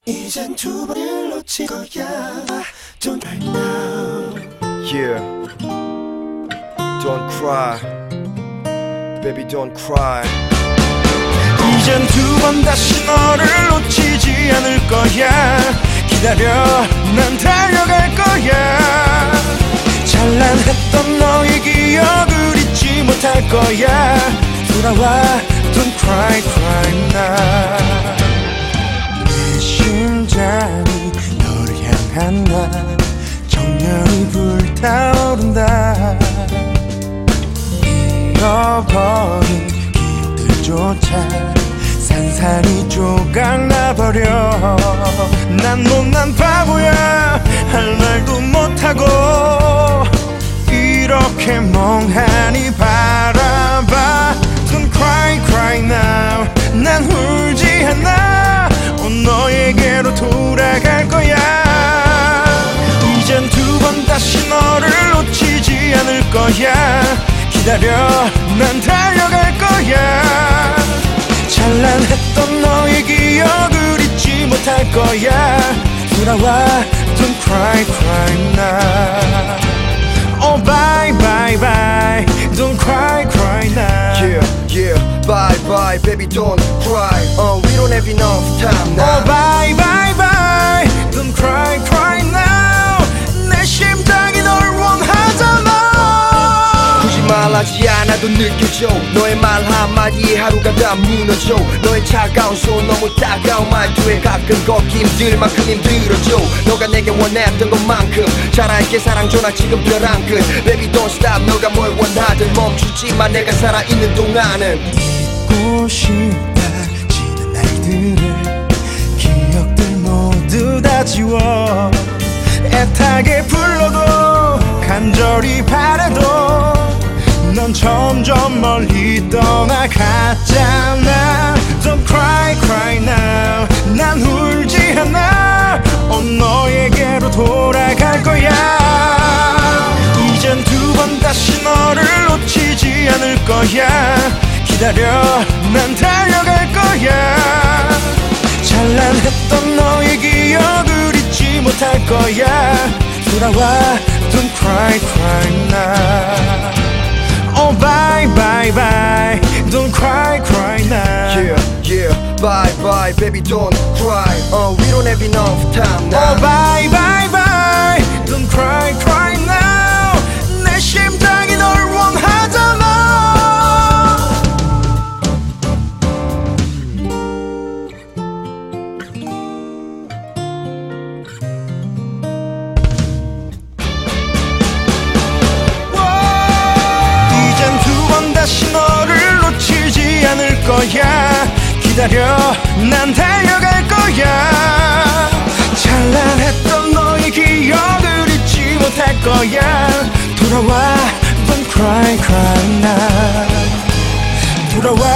이젠 두 번을 놓칠 거야. Don't right now. Yeah. Don't cry. Baby don't cry. 이젠 두 번 다시 너를 놓치지 않을 거야. 기다려 난 달려갈 거야. 찬란했던 너의 기억을 잊지 못할 거야. 돌아와 Don't cry cry now. 내 심장이 너를 향한 날 정열이 불타오른다. 잃어버린 기억들조차 산산이 조각나버려. 난 못난 바보야. 할 말도 못하고 이렇게 멍하니 바라봐. Don't cry cry now. 난 울지 않아. 너에게로 돌아갈 거야. 이젠 두 번 다시 너를 놓치지 않을 거야. 기다려 난 달려갈 거야. 찬란했던 너의 기억을 잊지 못할 거야. 돌아와 Don't cry cry now. Oh bye bye bye. Don't cry cry now. Yeah, yeah. Bye bye baby don't cry. We don't have enough time now. Oh bye bye bye. Don't cry cry now. 내 심장이 널 원하잖아. 굳이 말하지 않아도 느껴져. 너의 말 한마디에 하루가 다 무너져. 너의 차가운 손 너무 따가운 말투에 가끔 걷기 힘들 만큼 힘들어져. 너가 내게 원했던 것만큼 잘 알게 사랑 전화 지금 벼랑 끝. Baby don't stop. 너가 뭘 원하든 멈추지만 내가 살아있는 동안은 잊고 싶다. 지난 날들을 기억들 모두 다 지워. 애타게 불러도 간절히 바래도 넌 점점 멀리 떠나갔잖아. Don't cry cry now. 난 울지 않아. 너에게로 돌아갈 거야. 이젠 두 번 다시 너를 놓치지 않을 거야. 기다려 난 달려갈 거야. 찬란했던 너의 기억을 잊지 못할 거야. 돌아와 Don't cry cry now. Oh bye bye bye. Don't cry cry now. Yeah, yeah. Bye bye baby don't cry. We don't have enough time now. Oh bye bye bye. Don't cry cry now. 내 심장이 널 원하잖아. 다시 너를 놓치지 않을 거야. 기다려 난 달려갈 거야. 찬란했던 너의 기억을 잊지 못할 거야. 돌아와 Don't cry cry now. 돌아와